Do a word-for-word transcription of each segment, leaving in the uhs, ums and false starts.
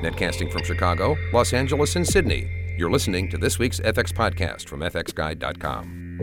Netcasting from Chicago, Los Angeles, and Sydney, you're listening to this week's F X Podcast from F X Guide dot com.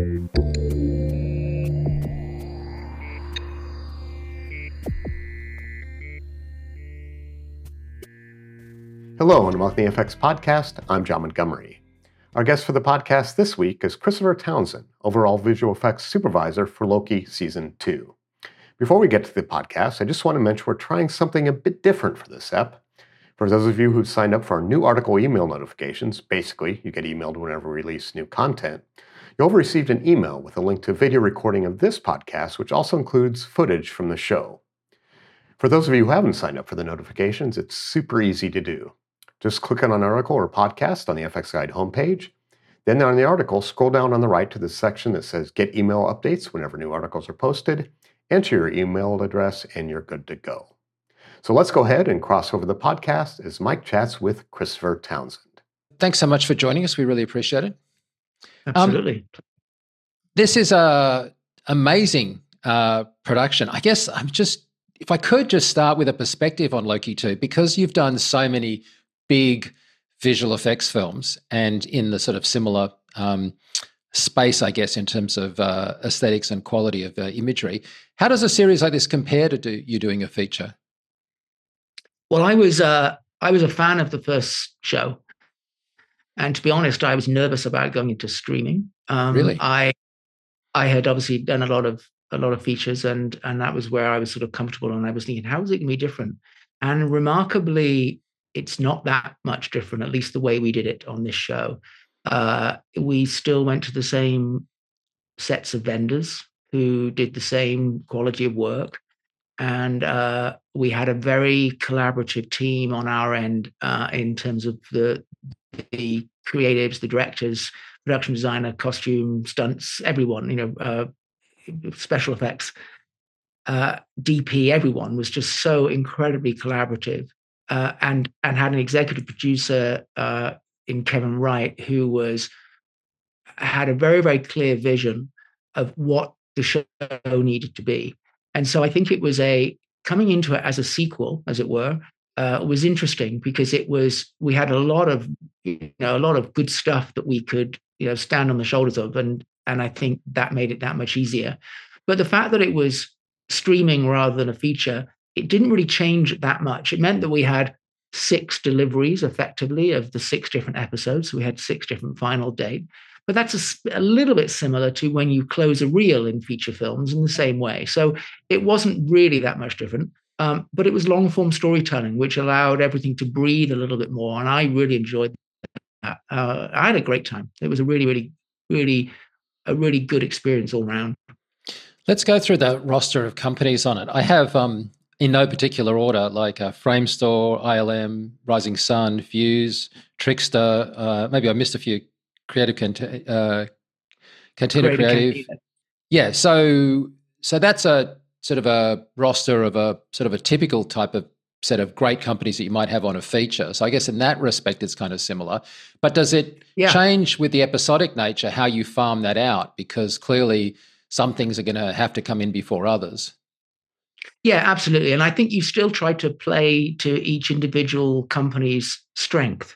Hello, and welcome to the F X Podcast. I'm John Montgomery. Our guest for the podcast this week is Christopher Townsend, overall visual effects supervisor for Loki Season two. Before we get to the podcast, I just want to mention we're trying something a bit different for this ep. For those of you who've signed up for our new article email notifications, basically, you get emailed whenever we release new content, you'll have received an email with a link to a video recording of this podcast, which also includes footage from the show. For those of you who haven't signed up for the notifications, it's super easy to do. Just click on an article or podcast on the F X Guide homepage. Then on the article, scroll down on the right to the section that says Get Email Updates whenever new articles are posted. Enter your email address, and you're good to go. So let's go ahead and cross over the podcast as Mike chats with Christopher Townsend. Thanks so much for joining us. We really appreciate it. Absolutely. Um, this is a amazing uh, production. I guess I'm just, if I could just start with a perspective on Loki two, because you've done so many big visual effects films and in the sort of similar um, space, I guess, in terms of uh, aesthetics and quality of uh, imagery. How does a series like this compare to do, you doing a feature? Well, I was uh, I was a fan of the first show, and to be honest, I was nervous about going into streaming. Um, really, I I had obviously done a lot of a lot of features, and and that was where I was sort of comfortable. And I was thinking, how is it going to be different? And remarkably, it's not that much different. At least the way we did it on this show, uh, we still went to the same sets of vendors who did the same quality of work. And uh, we had a very collaborative team on our end uh, in terms of the the creatives, the directors, production designer, costume, stunts, everyone, you know, uh, special effects, uh, D P, everyone was just so incredibly collaborative, uh, and and had an executive producer uh, in Kevin Wright who was had a very very clear vision of what the show needed to be. And so I think it was a coming into it as a sequel, as it were, uh, was interesting because it was we had a lot of you know a lot of good stuff that we could you know stand on the shoulders of, and and I think that made it that much easier. But the fact that it was streaming rather than a feature, it didn't really change that much. It meant that we had six deliveries effectively of the six different episodes. So we had six different final dates. But that's a, a little bit similar to when you close a reel in feature films in the same way. So it wasn't really that much different, um, but it was long form storytelling, which allowed everything to breathe a little bit more. And I really enjoyed that. Uh, I had a great time. It was a really, really, really, a really good experience all around. Let's go through the roster of companies on it. I have, um, in no particular order, like uh, Framestore, I L M, Rising Sun, Fuse, Trickster. Uh, maybe I missed a few. Creative Cant- uh, Cantina Creative. Cantina. Yeah, so so that's a sort of a roster of a sort of a typical type of set of great companies that you might have on a feature. So I guess in that respect, it's kind of similar. But does it yeah. change with the episodic nature how you farm that out? Because clearly some things are going to have to come in before others. Yeah, absolutely. And I think you still try to play to each individual company's strength.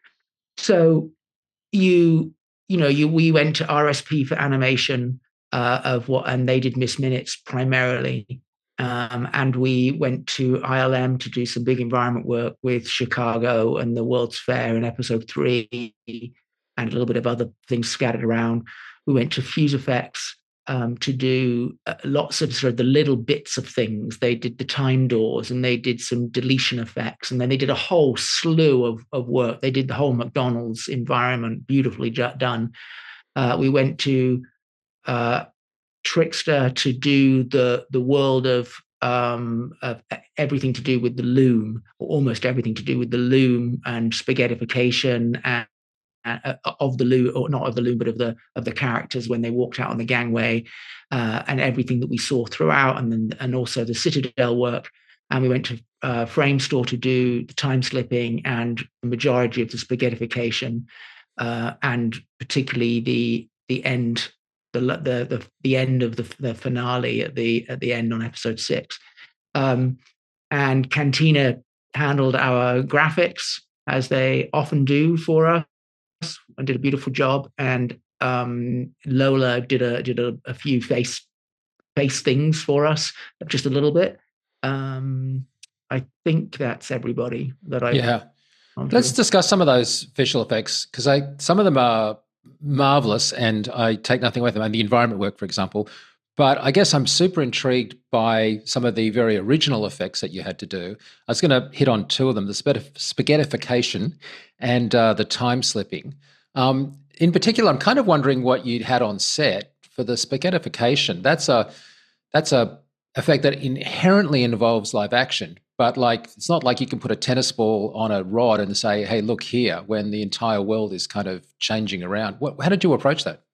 So You, you know, you we went to R S P for animation uh, of what, and they did Miss Minutes primarily, um, and we went to I L M to do some big environment work with Chicago and the World's Fair in episode three, and a little bit of other things scattered around. We went to Fuse Effects um, to do uh, lots of sort of the little bits of things. They did the time doors and they did some deletion effects. And then they did a whole slew of, of work. They did the whole McDonald's environment, beautifully done. Uh, we went to uh, Trickster to do the, the world of, um, of everything to do with the loom, or almost everything to do with the loom and spaghettification and Uh, of the loom, or not of the loom, but of the of the characters when they walked out on the gangway, uh, and everything that we saw throughout, and then and also the Citadel work. And we went to uh, Framestore to do the time slipping and the majority of the spaghettification, uh, and particularly the the end, the the the, the end of the, the finale at the at the end on episode six. Um, and Cantina handled our graphics, as they often do for us, and did a beautiful job. And um, Lola did a did a, a few face face things for us, just a little bit. Um, I think that's everybody that I yeah. Let's discuss some of those visual effects, because I some of them are marvelous, and I take nothing away from them. And the environment work, for example. But I guess I'm super intrigued by some of the very original effects that you had to do. I was going to hit on two of them: the spaghettification and uh, the time slipping. Um, in particular, I'm kind of wondering what you had on set for the spaghettification. That's a that's a effect that inherently involves live action, but like it's not like you can put a tennis ball on a rod and say, "Hey, look here," when the entire world is kind of changing around. What, how did you approach that?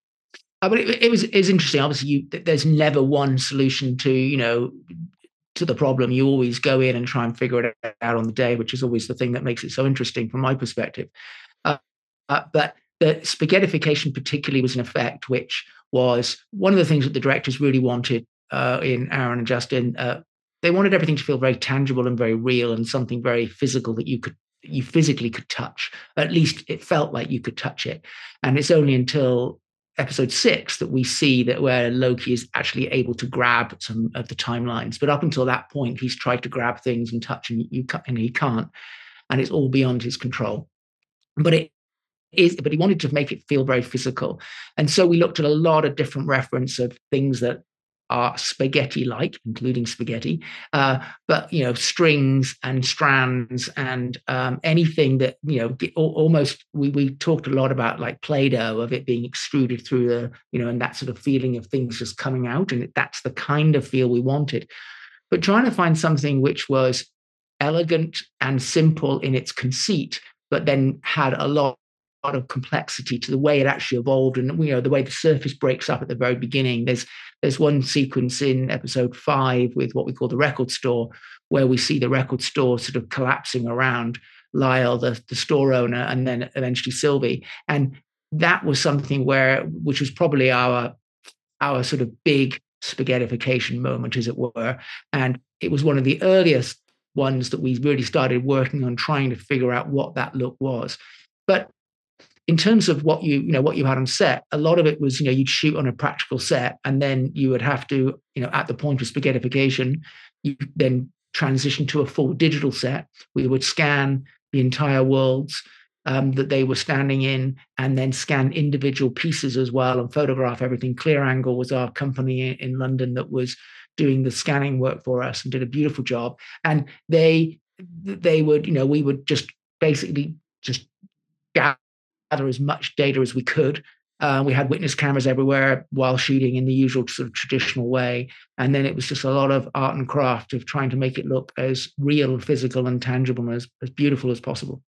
Uh, but it, it was it's interesting. Obviously, you, there's never one solution to you know to the problem. You always go in and try and figure it out on the day, which is always the thing that makes it so interesting from my perspective. Uh, uh, but the spaghettification particularly was an effect which was one of the things that the directors really wanted uh, in Aaron and Justin. Uh, they wanted everything to feel very tangible and very real, and something very physical that you could you physically could touch. At least it felt like you could touch it. And it's only until episode six that we see that where Loki is actually able to grab some of the timelines. But up until that point, he's tried to grab things and touch, and you and he can't, and it's all beyond his control. But it is, but he wanted to make it feel very physical, and so we looked at a lot of different reference of things that are spaghetti-like, including spaghetti, uh, but you know, strings and strands and um, anything that you know, almost. We we talked a lot about like Play-Doh, of it being extruded through the, you know, and that sort of feeling of things just coming out, and that's the kind of feel we wanted. But trying to find something which was elegant and simple in its conceit, but then had a lot of complexity to the way it actually evolved, and you know, the way the surface breaks up at the very beginning. There's there's one sequence in episode five with what we call the record store, where we see the record store sort of collapsing around Lyle, the, the store owner, and then eventually Sylvie. And that was something where, which was probably our our sort of big spaghettification moment, as it were. And it was one of the earliest ones that we really started working on trying to figure out what that look was. But in terms of what you, you know, what you had on set, a lot of it was, you know, you'd shoot on a practical set, and then you would have to, you know, at the point of spaghettification, you then transition to a full digital set. We would scan the entire worlds um, that they were standing in, and then scan individual pieces as well, and photograph everything. Clear Angle was our company in London that was doing the scanning work for us and did a beautiful job. And they, they would, you know, we would just basically just gather as much data as we could. Uh, we had witness cameras everywhere while shooting in the usual sort of traditional way. And then it was just a lot of art and craft of trying to make it look as real, physical, and tangible, and as, as beautiful as possible.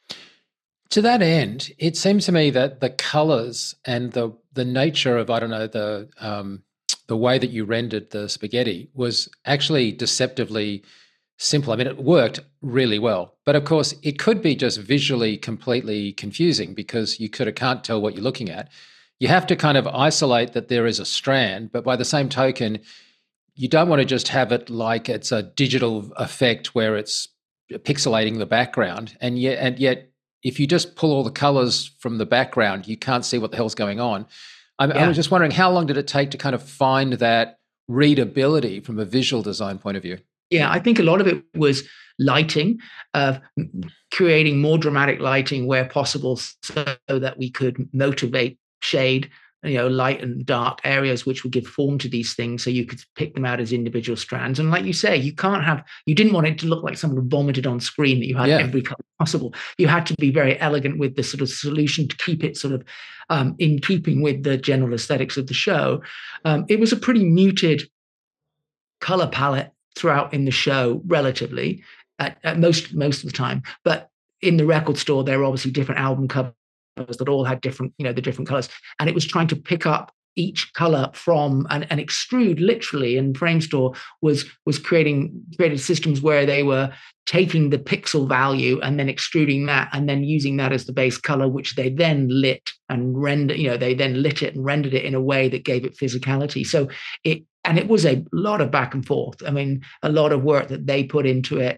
To that end, it seems to me that the colors and the the nature of, I don't know, the um, the way that you rendered the spaghetti was actually deceptively simple. I mean, it worked really well, but of course it could be just visually completely confusing, because you could can't tell what you're looking at. You have to kind of isolate that there is a strand, but by the same token, you don't want to just have it like it's a digital effect where it's pixelating the background. And yet, and yet, if you just pull all the colors from the background, you can't see what the hell's going on. I'm, yeah. I was just wondering, how long did it take to kind of find that readability from a visual design point of view? Yeah, I think a lot of it was lighting, of uh, creating more dramatic lighting where possible, so that we could motivate shade, you know, light and dark areas, which would give form to these things, so you could pick them out as individual strands. And like you say, you can't have, you didn't want it to look like someone vomited on screen, that you had yeah. every color possible. You had to be very elegant with the sort of solution to keep it sort of um, in keeping with the general aesthetics of the show. Um, it was a pretty muted color palette throughout in the show, relatively, at, at most most of the time. But in the record store, there were obviously different album covers that all had different, you know, the different colors. And it was trying to pick up each color from and, and extrude literally. And Framestore was was creating created systems where they were taking the pixel value and then extruding that, and then using that as the base color, which they then lit and render, you know, they then lit it and rendered it in a way that gave it physicality. So it, and it was a lot of back and forth. I mean, a lot of work that they put into it.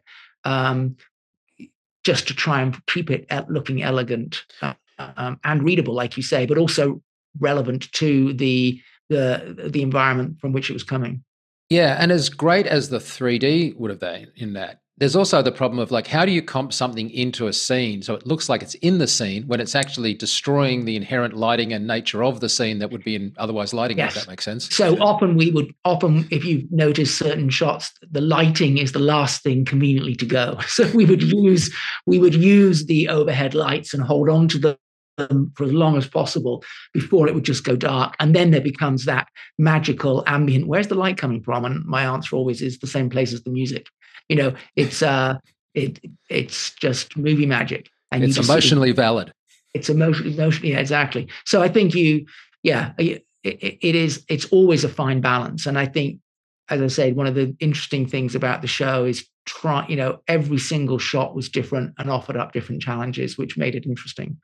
um, just to try and keep it looking elegant uh, um, and readable, like you say, but also relevant to the the the environment from which it was coming. Yeah, and as great as the three D would have been in that, there's also the problem of like, how do you comp something into a scene so it looks like it's in the scene when it's actually destroying the inherent lighting and nature of the scene that would be in otherwise lighting, yes. if that makes sense. So often we would, often if you notice certain shots, the lighting is the last thing conveniently to go. So we would use, we would use the overhead lights and hold on to them for as long as possible before it would just go dark. And then there becomes that magical ambient. Where's the light coming from? And my answer always is the same place as the music. You know, it's uh, it it's just movie magic, and it's emotionally sort of, valid. It's emotionally, emotionally, yeah, exactly. So I think you, yeah, it, it is. It's always a fine balance, and I think, as I said, one of the interesting things about the show is try. You know, every single shot was different and offered up different challenges, which made it interesting.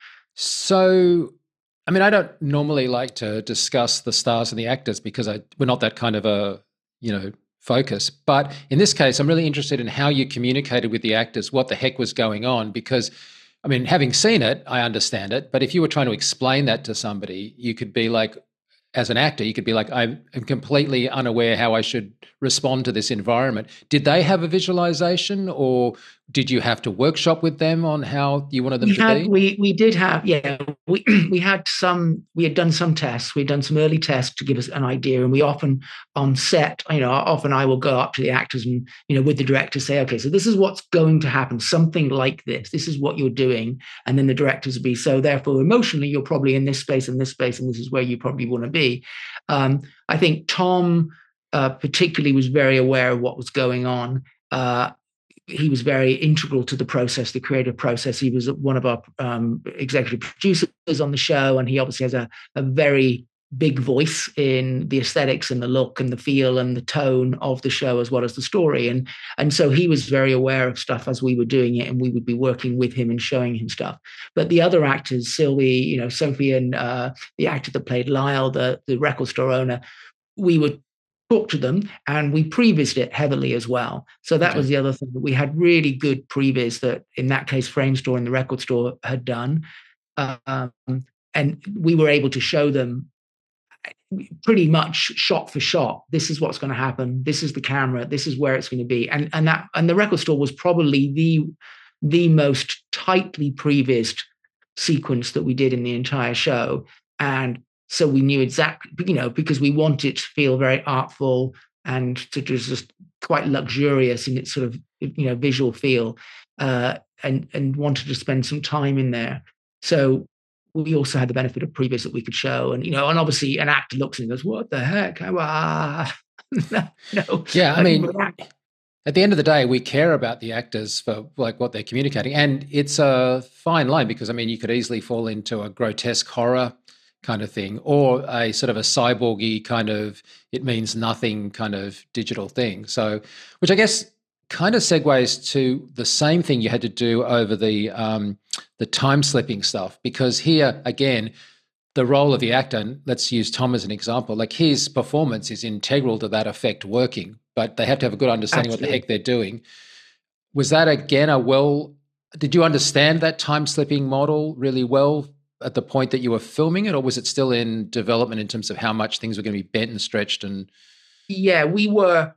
So, I mean, I don't normally like to discuss the stars and the actors because I, we're not that kind of a, you know, focus. But in this case, I'm really interested in how you communicated with the actors, what the heck was going on, because, I mean, having seen it, I understand it. But if you were trying to explain that to somebody, you could be like, as an actor, you could be like, I'm completely unaware how I should respond to this environment. Did they have a visualization, or did you have to workshop with them on how you wanted them we to had, be? We we did have, yeah, we we had some, we had done some tests. We'd done some early tests to give us an idea. And we often on set, you know, often I will go up to the actors and, you know, with the director say, okay, so this is what's going to happen, something like this. This is what you're doing. And then the directors will be, so therefore emotionally, you're probably in this space and this space, and this is where you probably want to be. Um, I think Tom uh, particularly was very aware of what was going on. Uh, he was very integral to the process, the creative process. He was one of our um, executive producers on the show, and he obviously has a, a very big voice in the aesthetics and the look and the feel and the tone of the show, as well as the story. And, and so he was very aware of stuff as we were doing it, and we would be working with him and showing him stuff. But the other actors, Sylvie, you know, Sophie, and uh, the actor that played Lyle, the, the record store owner, we would talk to them, and we prevised it heavily as well. So that okay. was the other thing, that we had really good previs that, in that case, Framestore and the record store had done. Um, and we were able to show them pretty much shot for shot, this is what's going to happen, this is the camera, this is where it's going to be. And and that and the record store was probably the the most tightly prevised sequence that we did in the entire show. And so we knew exactly, you know, because we wanted to feel very artful and to just quite luxurious in its sort of, you know, visual feel, uh, and and wanted to spend some time in there. So we also had the benefit of previs that we could show, and you know, and obviously an actor looks and goes, "What the heck?" Ah, no, no. Yeah, I mean, at the end of the day, we care about the actors for like what they're communicating, and it's a fine line because I mean, you could easily fall into a grotesque horror kind of thing, or a sort of a cyborgy kind of it means nothing kind of digital thing. So, which I guess kind of segues to the same thing you had to do over the um, the time slipping stuff, because here again, the role of the actor, and let's use Tom as an example, like his performance is integral to that effect working, but they have to have a good understanding Absolutely. What the heck they're doing. Was that again a well, did you understand that time slipping model really well at the point that you were filming it, or was it still in development in terms of how much things were going to be bent and stretched? And yeah, we were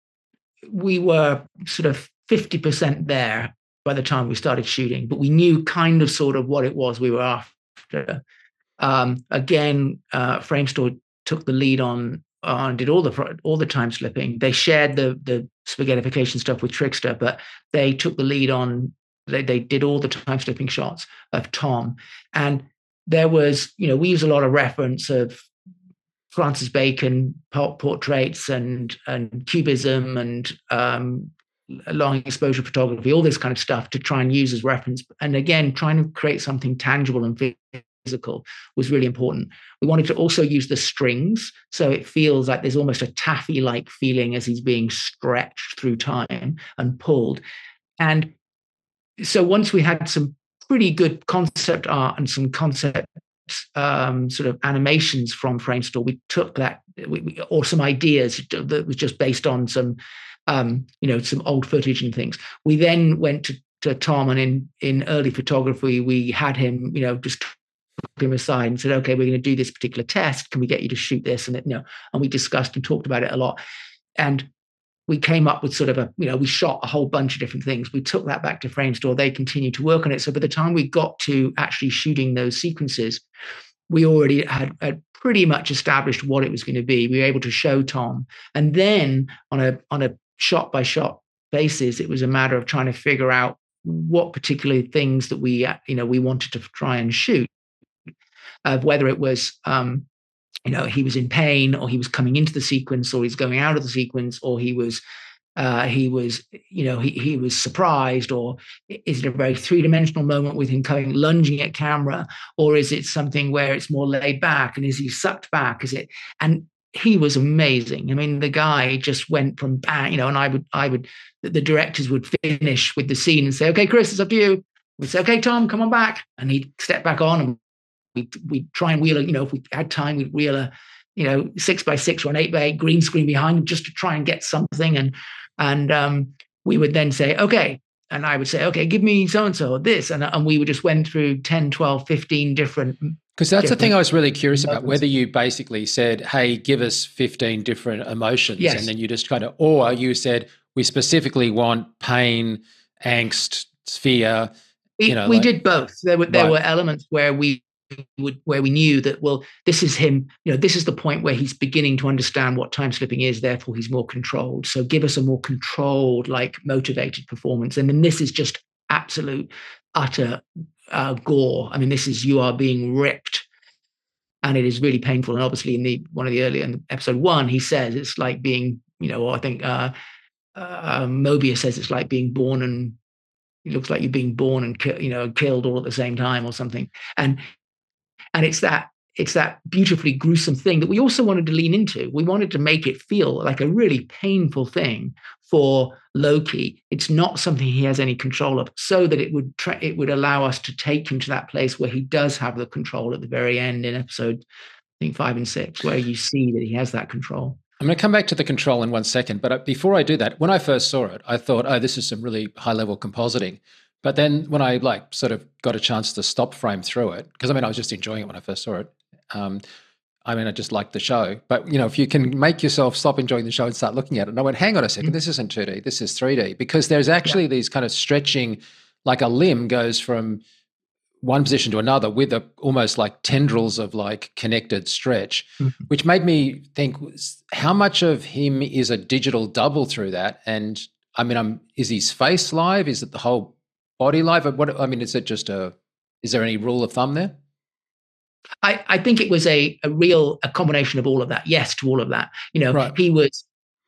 we were sort of fifty percent there by the time we started shooting, but we knew kind of sort of what it was we were after. Um, again, uh, Framestore took the lead on on did all the all the time slipping. They shared the the spaghettification stuff with Trickster, but they took the lead on. They they did all the time slipping shots of Tom, and there was, you know, we use a lot of reference of Francis Bacon portraits and and Cubism and um, long exposure photography, all this kind of stuff to try and use as reference. And again, trying to create something tangible and physical was really important. We wanted to also use the strings, so it feels like there's almost a taffy-like feeling as he's being stretched through time and pulled. And so once we had some pretty good concept art and some concept um, sort of animations from Framestore, we took that, we, we, or some ideas that was just based on some um, you know, some old footage and things. We then went to, to Tom, and in, in early photography, we had him, you know, just took him aside and said, okay, we're going to do this particular test. Can we get you to shoot this? And, it, you know, and we discussed and talked about it a lot. And we came up with sort of a, you know, we shot a whole bunch of different things. We took that back to Framestore. They continued to work on it. So by the time we got to actually shooting those sequences, we already had, had pretty much established what it was going to be. We were able to show Tom. And then on a on a shot by shot basis, it was a matter of trying to figure out what particular things that we, you know, we wanted to try and shoot. Uh, whether it was, um, you know, he was in pain, or he was coming into the sequence, or he's going out of the sequence, or he was, uh, he was, you know, he he was surprised, or is it a very three dimensional moment with him coming lunging at camera, or is it something where it's more laid back, and is he sucked back? Is it? And he was amazing. I mean, the guy just went from bang, you know, and I would, I would, the, the directors would finish with the scene and say, okay, Chris, it's up to you. We'd say, okay, Tom, come on back, and he'd step back on, and We we try and wheel a, you know, if we had time, we'd wheel a, you know, six by six or an eight by eight green screen behind him just to try and get something. And and um, we would then say, okay. And I would say, okay, give me so-and-so or this. And, and we would just went through ten, twelve, fifteen different. Because that's the thing I was really curious about, whether you basically said, hey, give us fifteen different emotions. Yes. And then you just kind of, or you said, we specifically want pain, angst, fear. We, you know, we like, did both. There were, there right. were elements where we, would where we knew that, well, this is him, you know, this is the point where he's beginning to understand what time slipping is, therefore he's more controlled. So give us a more controlled, like motivated performance. And then this is just absolute, utter uh, gore. I mean, this is, you are being ripped, and it is really painful. And obviously in the one of the earlier, in episode one, he says it's like being, you know, or I think uh, uh, Mobius says it's like being born and it looks like you're being born and, you know, killed all at the same time or something. And And it's that it's that beautifully gruesome thing that we also wanted to lean into. We wanted to make it feel like a really painful thing for Loki. It's not something he has any control of, so that it would tra- it would allow us to take him to that place where he does have the control at the very end in episode, I think, five and six, where you see that he has that control. I'm going to come back to the control in one second. But before I do that, when I first saw it, I thought, oh, this is some really high-level compositing. But then when I like sort of got a chance to stop frame through it, because I mean, I was just enjoying it when I first saw it. Um, I mean, I just liked the show. But, you know, if you can make yourself stop enjoying the show and start looking at it. And I went, hang on a second, mm-hmm. this isn't two D, this is three D. Because there's actually yeah. these kind of stretching, like a limb goes from one position to another with a, almost like tendrils of like connected stretch, mm-hmm. which made me think, how much of him is a digital double through that? And I mean, I'm, is his face live? Is it the whole body live? What I mean, is it just a? Is there any rule of thumb there? I, I think it was a a real a combination of all of that. Yes, to all of that. You know, right. he was.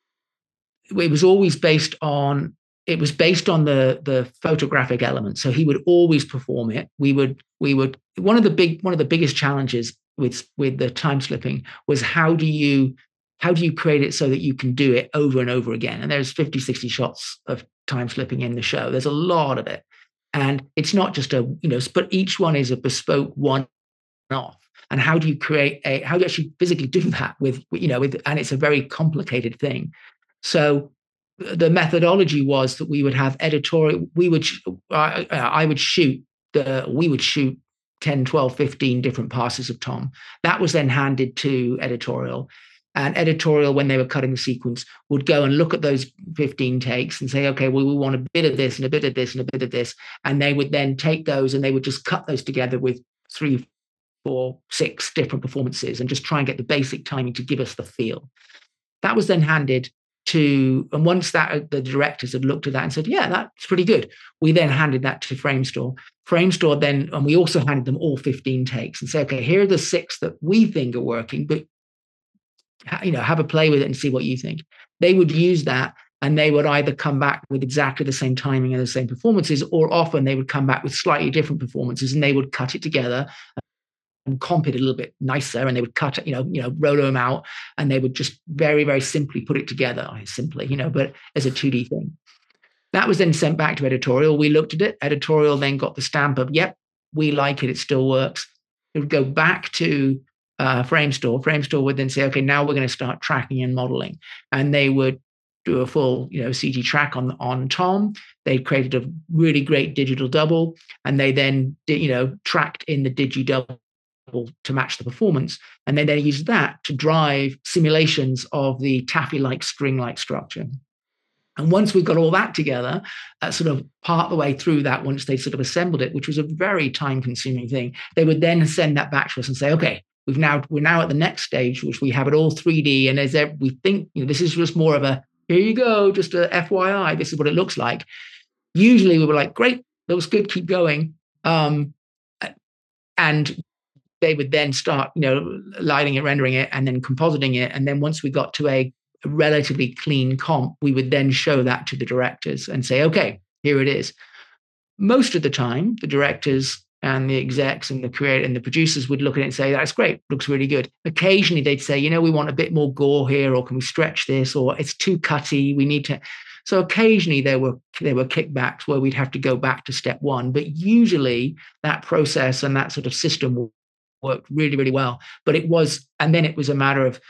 It was always based on. It was based on the the photographic element. So he would always perform it. We would we would one of the big one of the biggest challenges with with the time slipping was how do you how do you create it so that you can do it over and over again? And there's fifty, sixty shots of time slipping in the show. There's a lot of it. And it's not just a, you know, but each one is a bespoke one-off. And how do you create a, how do you actually physically do that with, you know, with, and it's a very complicated thing. So the methodology was that we would have editorial, we would, uh, I would shoot the, we would shoot ten, twelve, fifteen different passes of Tom. That was then handed to editorial. And editorial, when they were cutting the sequence, would go and look at those fifteen takes and say, okay, well, we want a bit of this and a bit of this and a bit of this. And they would then take those and they would just cut those together with three, four, six different performances and just try and get the basic timing to give us the feel. That was then handed to, and once that the directors had looked at that and said, yeah, that's pretty good, we then handed that to Framestore. Framestore then, and we also handed them all fifteen takes and say, okay, here are the six that we think are working, but you know, have a play with it and see what you think. They would use that and they would either come back with exactly the same timing and the same performances, or often they would come back with slightly different performances and they would cut it together and comp it a little bit nicer, and they would cut it, you know, you know, roll them out, and they would just very, very simply put it together, simply, you know, but as a two D thing. That was then sent back to editorial. We looked at it. Editorial then got the stamp of, yep, we like it. It still works. It would go back to Uh, Framestore. Framestore would then say, okay, now we're going to start tracking and modeling. And they would do a full, you know, C G track on on Tom. They created a really great digital double, and they then did, you know, tracked in the digi double to match the performance, and then they used that to drive simulations of the taffy-like string-like structure. And once we got all that together, uh, sort of part the way through that, once they sort of assembled it, which was a very time-consuming thing, they would then send that back to us and say, okay, we've now we're now at the next stage, which we have it all three D, and as we think, you know, this is just more of a here you go, just a F Y I, this is what it looks like. Usually we were like, great, that was good, keep going. Um, and they would then start, you know, lighting it, rendering it, and then compositing it. And then once we got to a relatively clean comp, we would then show that to the directors and say, okay, here it is. Most of the time, the directors and the execs and the creator and the producers would look at it and say, that's great, looks really good. Occasionally they'd say, you know, we want a bit more gore here, or can we stretch this, or it's too cutty, we need to. So occasionally there were there were kickbacks where we'd have to go back to step one. But usually that process and that sort of system worked really, really well. But it was, and then it was a matter of,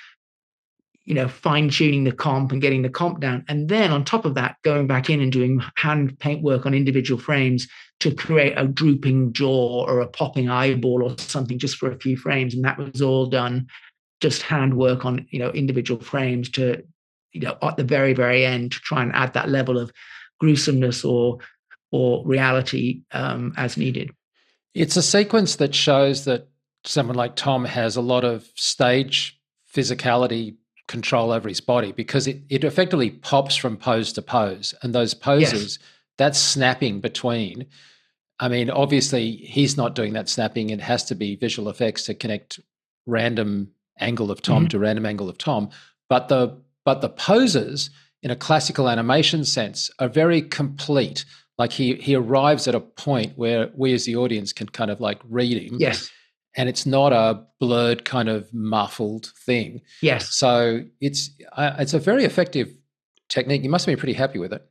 you know, fine tuning the comp and getting the comp down. And then on top of that, going back in and doing hand paint work on individual frames to create a drooping jaw or a popping eyeball or something just for a few frames. And that was all done, just hand work on, you know, individual frames to, you know, at the very, very end to try and add that level of gruesomeness or, or reality um, as needed. It's a sequence that shows that someone like Tom has a lot of stage physicality control over his body, because it, it effectively pops from pose to pose. And those poses, yes, that's snapping between. I mean, obviously he's not doing that snapping. It has to be visual effects to connect random angle of Tom mm-hmm. to random angle of Tom. But the but the poses in a classical animation sense are very complete. Like he he arrives at a point where we as the audience can kind of like read him. Yes. And it's not a blurred kind of muffled thing. Yes. So it's uh, it's a very effective technique. You must have been pretty happy with it.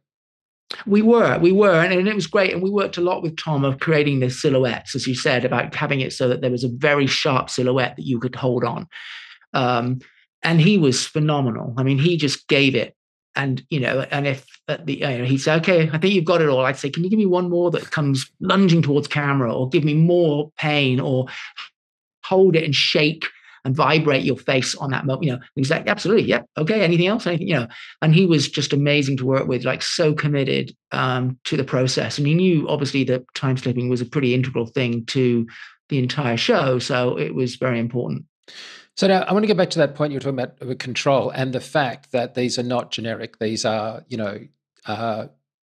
We were, we were, and, and it was great. And we worked a lot with Tom of creating the silhouettes, as you said, about having it so that there was a very sharp silhouette that you could hold on. Um, and he was phenomenal. I mean, he just gave it. And, you know, and if at the, you know, he'd say, okay, I think you've got it all. I'd say, can you give me one more that comes lunging towards camera, or give me more pain, or hold it and shake and vibrate your face on that moment, you know? And he's like, absolutely. Yep. Okay. Anything else? Anything, you know? And he was just amazing to work with, like so committed um, to the process. And he knew obviously that time slipping was a pretty integral thing to the entire show. So it was very important. So now I want to get back to that point you were talking about with control and the fact that these are not generic. These are, you know, uh,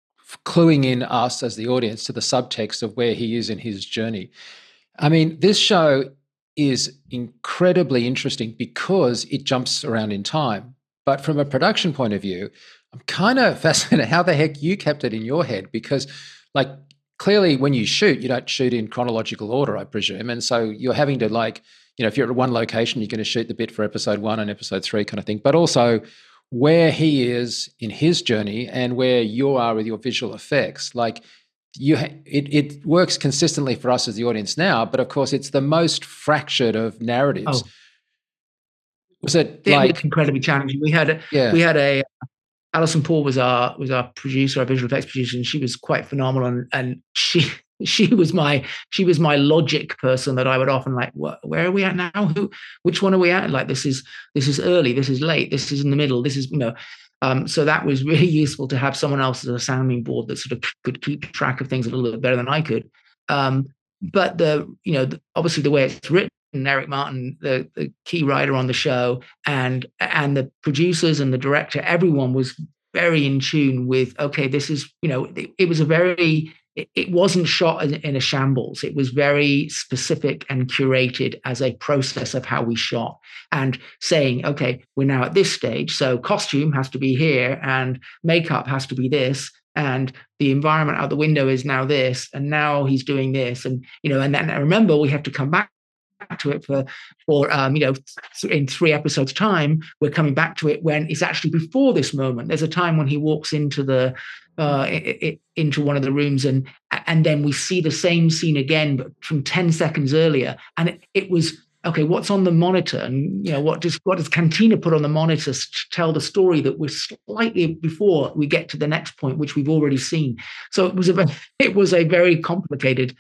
cluing in us as the audience to the subtext of where he is in his journey. I mean, this show is incredibly interesting because it jumps around in time. But from a production point of view, I'm kind of fascinated how the heck you kept it in your head, because like clearly when you shoot, you don't shoot in chronological order, I presume. And so you're having to like, you know, if you're at one location, you're going to shoot the bit for episode one and episode three kind of thing, but also where he is in his journey and where you are with your visual effects. Like you, it, it works consistently for us as the audience now, but of course it's the most fractured of narratives. Oh. Was it, it like was incredibly challenging? We had a, yeah. we had a, Alison Paul was our was our producer, our visual effects producer, and she was quite phenomenal. And, and she she was my she was my logic person that I would often like, what, where are we at now? Who, which one are we at? Like this is this is early, this is late, this is in the middle, this is, you know. Um, so that was really useful to have someone else as a sounding board that sort of could keep track of things a little bit better than I could. Um, but the you know the, obviously the way it's written, Eric Martin, the, the key writer on the show, and and the producers and the director, everyone was very in tune with, okay, this is, you know, it, it was a very, it, it wasn't shot in, in a shambles. It was very specific and curated as a process of how we shot, and saying, okay, we're now at this stage, so costume has to be here and makeup has to be this, and the environment out the window is now this, and now he's doing this, and, you know, and then remember, we have to come back to it for, for um, you know, in three episodes' time, we're coming back to it when it's actually before this moment. There's a time when he walks into the uh, it, it, into one of the rooms, and and then we see the same scene again, but from ten seconds earlier, and it, it was okay, what's on the monitor, and you know, what does what does Cantina put on the monitor to tell the story that we're slightly before we get to the next point, which we've already seen. So it was a it was a very complicated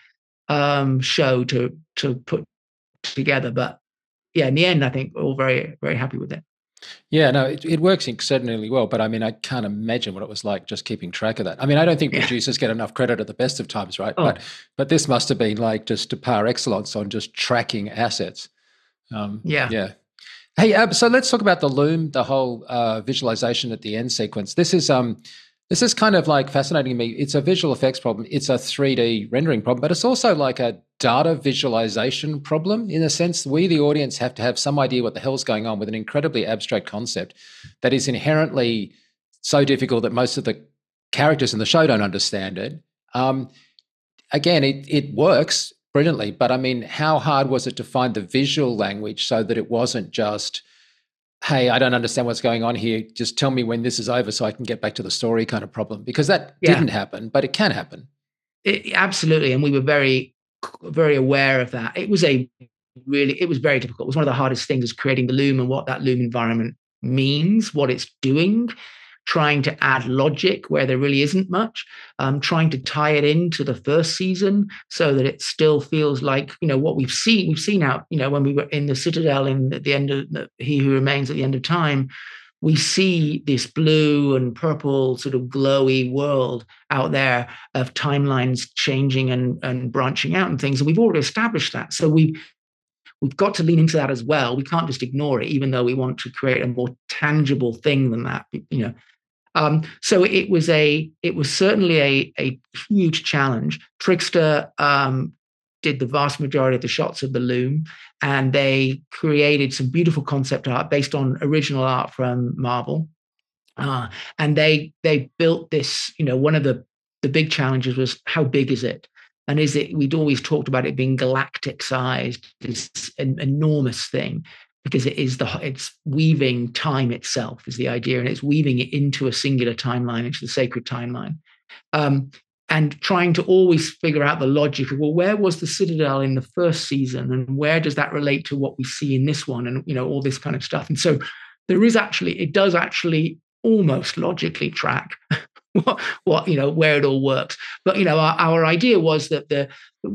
um, show to to put together, but yeah, in the end, I think we're all very very happy with it. Yeah, no, it, it works exceptionally well, but I mean, I can't imagine what it was like just keeping track of that. I mean, I don't think producers yeah. get enough credit at the best of times, right? Oh. But but this must have been like just a par excellence on just tracking assets. Um, yeah. Yeah. Hey, uh, so let's talk about the loom, the whole uh, visualization at the end sequence. This is um, this is kind of like fascinating to me. It's a visual effects problem. It's a three D rendering problem, but it's also like a data visualization problem in a sense. We, the audience, have to have some idea what the hell's going on with an incredibly abstract concept that is inherently so difficult that most of the characters in the show don't understand it. Um, again, it it works brilliantly, but I mean, how hard was it to find the visual language so that it wasn't just, hey, I don't understand what's going on here, just tell me when this is over so I can get back to the story kind of problem? Because that yeah. didn't happen, but it can happen. It, absolutely. And we were very, very aware of that. It was a really, it was very difficult. It was one of the hardest things, is creating the loom and what that loom environment means, what it's doing, trying to add logic where there really isn't much, um, trying to tie it into the first season so that it still feels like, you know, what we've seen, we've seen out, you know, when we were in the Citadel in at the end of the, He Who Remains at the End of Time, we see this blue and purple sort of glowy world out there of timelines changing and, and branching out and things. And we've already established that. So we We've got to lean into that as well. We can't just ignore it, even though we want to create a more tangible thing than that, you know. Um, so it was a, it was certainly a, a huge challenge. Trixter um, did the vast majority of the shots of the loom, and they created some beautiful concept art based on original art from Marvel. Uh, and they they built this. You know, one of the the big challenges was, how big is it? And is it? We'd always talked about it being galactic sized, this an enormous thing. Because it is the it's weaving time itself is the idea, and it's weaving it into a singular timeline, into the sacred timeline, um, and trying to always figure out the logic of, well, where was the Citadel in the first season, and where does that relate to what we see in this one, and you know, all this kind of stuff. And so there is actually, it does actually almost logically track what, what you know, where it all works. But you know, our, our idea was that the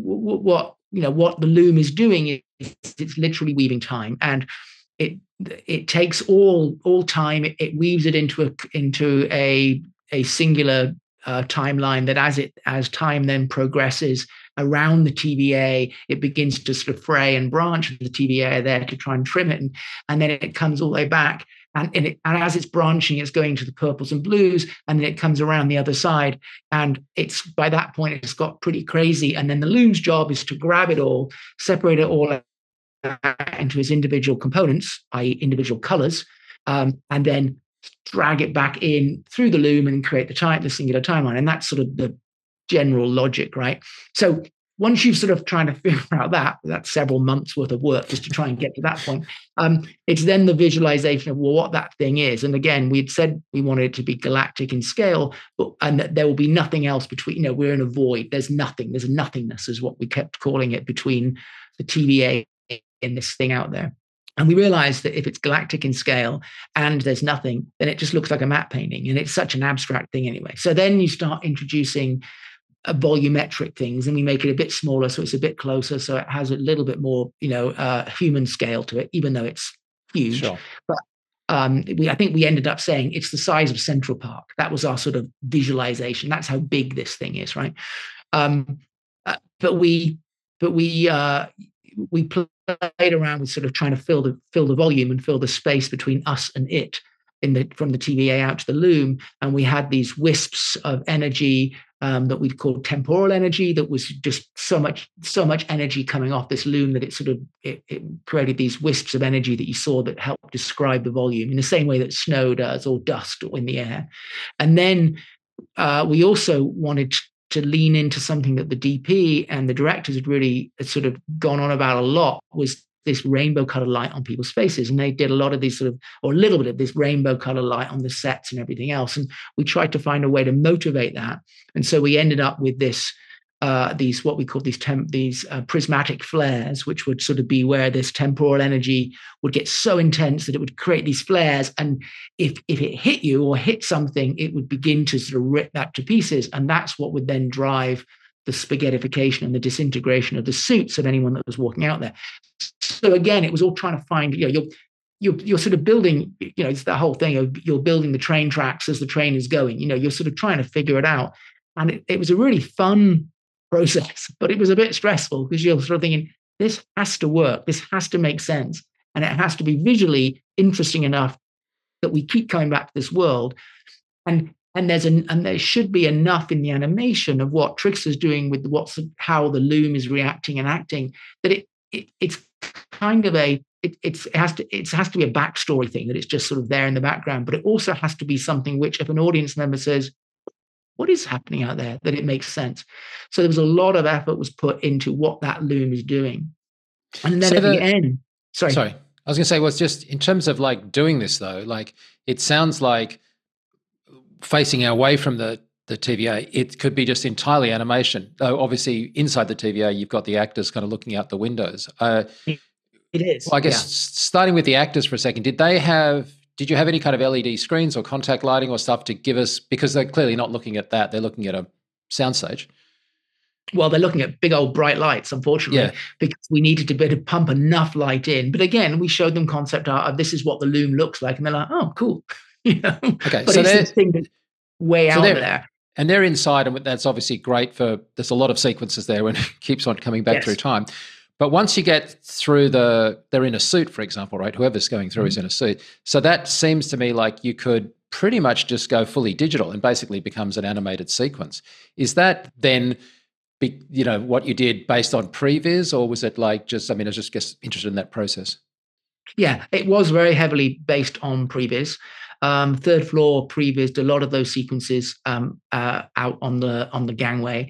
what you know what the loom is doing is it's literally weaving time, and it it takes all all time, it, it weaves it into a into a a singular uh, timeline that as it as time then progresses around the T V A, it begins to sort of fray and branch, and the T V A are there to try and trim it, and and then it comes all the way back. And, and, it, and as it's branching, it's going to the purples and blues, and then it comes around the other side. And it's by that point, it's got pretty crazy. And then the loom's job is to grab it all, separate it all into its individual components, that is individual colors, um, and then drag it back in through the loom and create the time, the singular timeline. And that's sort of the general logic, right? So once you've sort of trying to figure out that, that's several months worth of work just to try and get to that point. Um, it's then the visualization of, well, what that thing is. And again, we'd said we wanted it to be galactic in scale, but and that there will be nothing else between, you know, we're in a void. There's nothing, there's nothingness is what we kept calling it between the T V A and this thing out there. And we realized that if it's galactic in scale and there's nothing, then it just looks like a matte painting. And it's such an abstract thing anyway. So then you start introducing Uh, volumetric things, and we make it a bit smaller, so it's a bit closer, so it has a little bit more, you know, uh, human scale to it, even though it's huge. Sure. But um, we, I think we ended up saying it's the size of Central Park. That was our sort of visualization. That's how big this thing is, right? Um, uh, but we, but we, uh, we played around with sort of trying to fill the fill the volume and fill the space between us and it, in the from the T V A out to the loom, and we had these wisps of energy. Um, that we'd called temporal energy, that was just so much, so much energy coming off this loom that it sort of it, it created these wisps of energy that you saw that helped describe the volume in the same way that snow does, or dust, or in the air. And then uh, we also wanted to lean into something that the D P and the directors had really had sort of gone on about a lot, was this rainbow color light on people's faces. And they did a lot of these sort of, or a little bit of this rainbow color light on the sets and everything else. And we tried to find a way to motivate that. And so we ended up with this uh, these what we call these temp, these uh, prismatic flares, which would sort of be where this temporal energy would get so intense that it would create these flares, and if if it hit you or hit something, it would begin to sort of rip that to pieces, and that's what would then drive the spaghettification and the disintegration of the suits of anyone that was walking out there. So again, it was all trying to find, you know, you're you're, you're sort of building, you know, it's that whole thing of you're building the train tracks as the train is going. You know, you're sort of trying to figure it out, and it, it was a really fun process, but it was a bit stressful because you're sort of thinking, this has to work, this has to make sense, and it has to be visually interesting enough that we keep coming back to this world. And And there's an, and there should be enough in the animation of what Trixter's doing with what's how the loom is reacting and acting that it, it it's kind of a it, it's it has to it has to be a backstory thing, that it's just sort of there in the background, but it also has to be something which, if an audience member says, "What is happening out there?" that it makes sense. So there was a lot of effort was put into what that loom is doing, and then so at the, the end, sorry, sorry, I was going to say, well, it's just in terms of like doing this though, like it sounds like, facing away from the, the T V A, it could be just entirely animation. Though obviously inside the T V A, you've got the actors kind of looking out the windows. Uh, it is. Well, I guess yeah. starting with the actors for a second, did they have, did you have any kind of L E D screens or contact lighting or stuff to give us, because they're clearly not looking at that, they're looking at a soundstage. Well, they're looking at big old bright lights, unfortunately, yeah. because we needed to be able to pump enough light in. But again, we showed them concept art of this is what the loom looks like. And they're like, oh, cool. You know? Okay, but so it's they're this thing that's way so out they're, there. And they're inside, and that's obviously great for, there's a lot of sequences there when it keeps on coming back yes. through time. But once you get through the, they're in a suit, for example, right? Whoever's going through mm-hmm. is in a suit. So that seems to me like you could pretty much just go fully digital and basically becomes an animated sequence. Is that then, be, you know, what you did based on previs, or was it like just, I mean, I was just guess interested in that process. Yeah, it was very heavily based on previs. Um, third floor previs, a lot of those sequences um, uh, out on the on the gangway,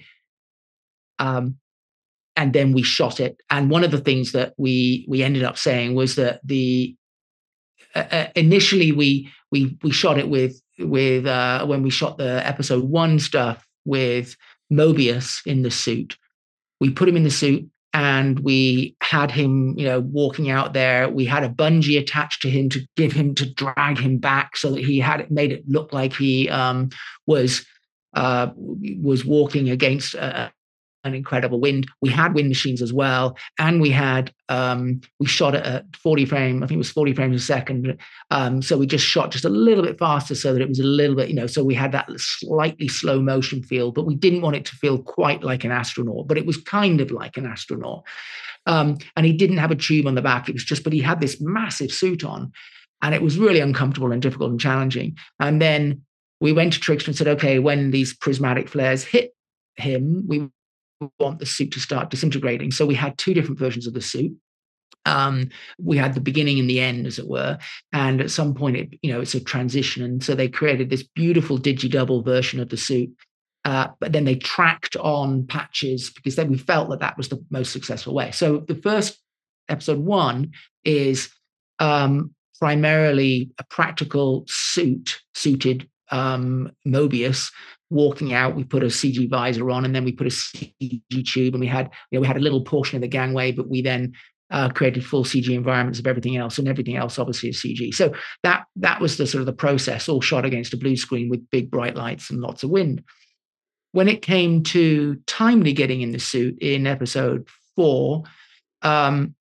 um, and then we shot it. And one of the things that we we ended up saying was that the uh, initially we we we shot it with with uh, when we shot the episode one stuff with Mobius in the suit. We put him in the suit. And we had him, you know, walking out there. We had a bungee attached to him to give him to drag him back, so that he had it made it look like he um, was uh, was walking against uh, an incredible wind. We had wind machines as well, and we had um, we shot it at forty frame. I think it was forty frames a second. Um, so we just shot just a little bit faster, so that it was a little bit, you know. So we had that slightly slow motion feel, but we didn't want it to feel quite like an astronaut. But it was kind of like an astronaut. Um, and he didn't have a tube on the back. It was just, but he had this massive suit on, and it was really uncomfortable and difficult and challenging. And then we went to Trixter and said, okay, when these prismatic flares hit him, we want the suit to start disintegrating. So we had two different versions of the suit. Um, we had the beginning and the end, as it were. And at some point, it, you know, it's a transition. And so they created this beautiful digi-double version of the suit. Uh, but then they tracked on patches, because then we felt that that was the most successful way. So the first episode one is um, primarily a practical suit, suited um, Mobius walking out. We put a C G visor on, and then we put a C G tube, and we had, you know, we had a little portion of the gangway, but we then uh, created full C G environments of everything else, and everything else obviously is C G. So that that was the sort of the process, all shot against a blue screen with big bright lights and lots of wind. When it came to Timely getting in the suit in episode four, um,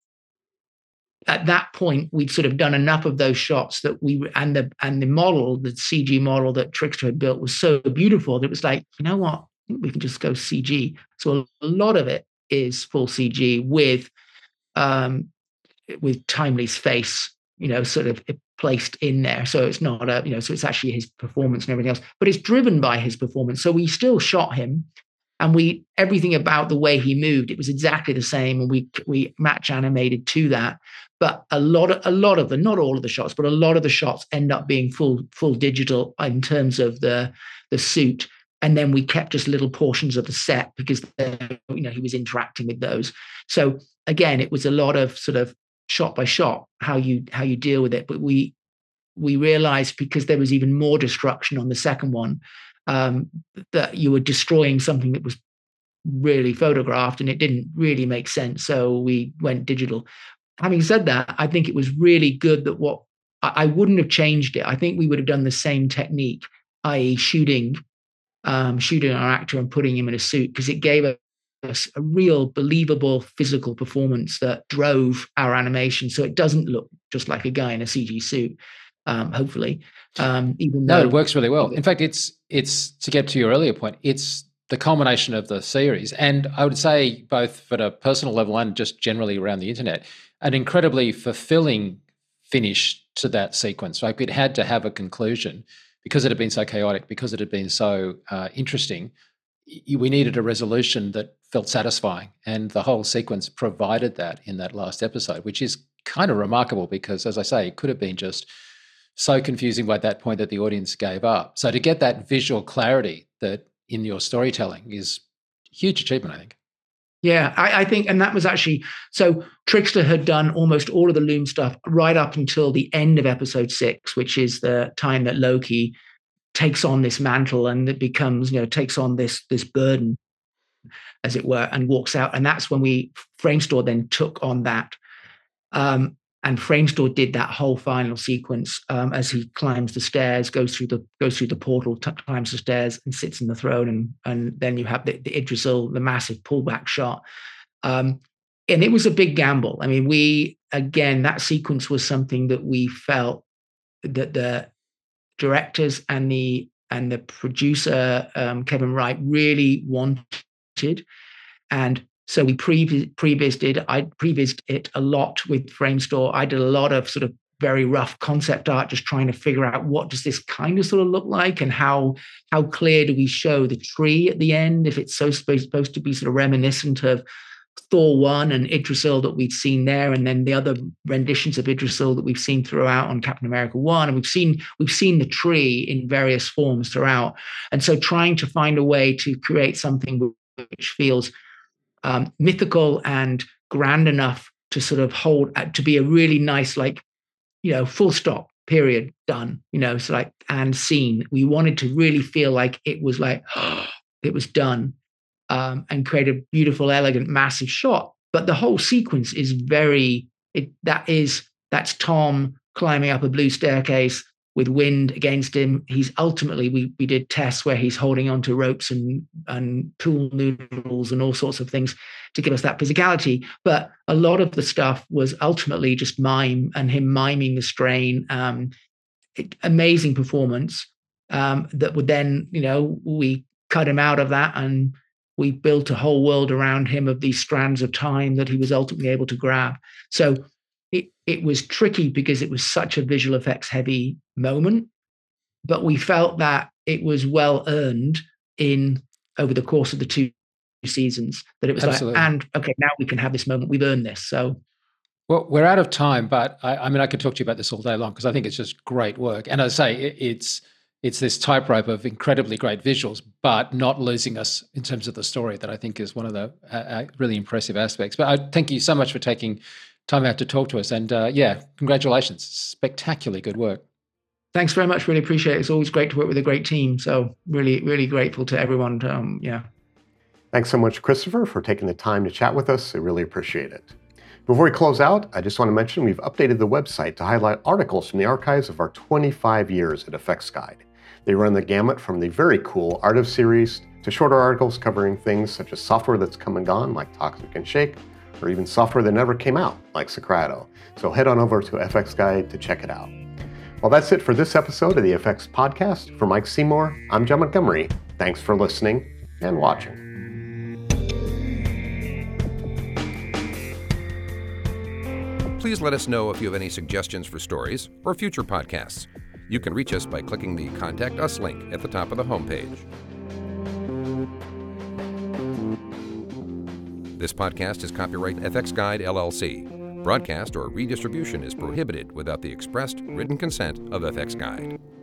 at that point, we'd sort of done enough of those shots that we, and the and the model, the C G model that Trixter had built was so beautiful that it was like, you know what, we can just go C G. So a lot of it is full C G with um, with Timely's face, you know, sort of placed in there. So it's not a, you know, so it's actually his performance and everything else, but it's driven by his performance. So we still shot him. And we, everything about the way he moved, it was exactly the same, and we we match animated to that. But a lot of a lot of the, not all of the shots, but a lot of the shots end up being full full digital in terms of the the suit. And then we kept just little portions of the set because, you know, he was interacting with those. So again, it was a lot of sort of shot by shot how you how you deal with it. But we we realized, because there was even more destruction on the second one, Um, that you were destroying something that was really photographed, and it didn't really make sense. So we went digital. Having said that, I think it was really good that what I, I wouldn't have changed it. I think we would have done the same technique, that is shooting, um, shooting our actor and putting him in a suit, because it gave us a real believable physical performance that drove our animation. So it doesn't look just like a guy in a C G suit. Um, hopefully, um, even though no, it works really well. In fact, it's it's to get to your earlier point, it's the culmination of the series, and I would say both at a personal level and just generally around the internet, an incredibly fulfilling finish to that sequence. Like, it had to have a conclusion because it had been so chaotic, because it had been so uh, interesting. Y- We needed a resolution that felt satisfying, and the whole sequence provided that in that last episode, which is kind of remarkable because, as I say, it could have been just so confusing by that point that the audience gave up. So to get that visual clarity that in your storytelling is a huge achievement, I think. Yeah, I, I think, and that was actually, so Trickster had done almost all of the Loom stuff right up until the end of episode six, which is the time that Loki takes on this mantle and it becomes, you know, takes on this this burden, as it were, and walks out. And that's when we, Framestore then took on that. Um, and Framestore did that whole final sequence um, as he climbs the stairs, goes through the goes through the portal, t- climbs the stairs, and sits in the throne. And and then you have the, the Idrisil, the massive pullback shot. Um, and it was a big gamble. I mean, we again, that sequence was something that we felt that the directors and the and the producer um, Kevin Wright really wanted, and so we pre pre-visted. I pre-vised it a lot with Framestore. I did a lot of sort of very rough concept art, just trying to figure out what does this kind of sort of look like, and how how clear do we show the tree at the end, if it's so supposed, supposed to be sort of reminiscent of Thor one and Idrisil that we'd seen there, and then the other renditions of Idrisil that we've seen throughout on Captain America one, and we've seen we've seen the tree in various forms throughout. And so trying to find a way to create something which feels Um, mythical and grand enough to sort of hold, uh, to be a really nice, like, you know, full stop, period, done, you know, so like, and scene. We wanted to really feel like it was like, oh, it was done, um, and create a beautiful, elegant, massive shot. But the whole sequence is very, it, that is, that's Tom climbing up a blue staircase with wind against him. He's ultimately, we we did tests where he's holding onto ropes and and pool noodles and all sorts of things to give us that physicality. But a lot of the stuff was ultimately just mime and him miming the strain. Um, it, amazing performance um, that would then, you know, we cut him out of that and we built a whole world around him of these strands of time that he was ultimately able to grab. So It, it was tricky because it was such a visual effects heavy moment, but we felt that it was well earned in over the course of the two seasons, that it was Absolutely. like, and okay, now we can have this moment. We've earned this. So, well, we're out of time, but I, I mean, I could talk to you about this all day long because I think it's just great work. And as I say, it, it's it's this tightrope of incredibly great visuals, but not losing us in terms of the story that I think is one of the uh, really impressive aspects. But I thank you so much for taking time out to talk to us. And uh, yeah, congratulations. Spectacularly good work. Thanks very much. Really appreciate it. It's always great to work with a great team. So really, really grateful to everyone. To, um, yeah. Thanks so much, Christopher, for taking the time to chat with us. I really appreciate it. Before we close out, I just want to mention we've updated the website to highlight articles from the archives of our twenty-five years at Effects Guide. They run the gamut from the very cool Art of series to shorter articles covering things such as software that's come and gone, like Toxic and Shake, or even software that never came out, like Socrato. So head on over to F X Guide to check it out. Well, that's it for this episode of the F X Podcast. For Mike Seymour, I'm John Montgomery. Thanks for listening and watching. Please let us know if you have any suggestions for stories or future podcasts. You can reach us by clicking the Contact Us link at the top of the homepage. This podcast is copyright F X Guide, L L C. Broadcast or redistribution is prohibited without the expressed written consent of F X Guide.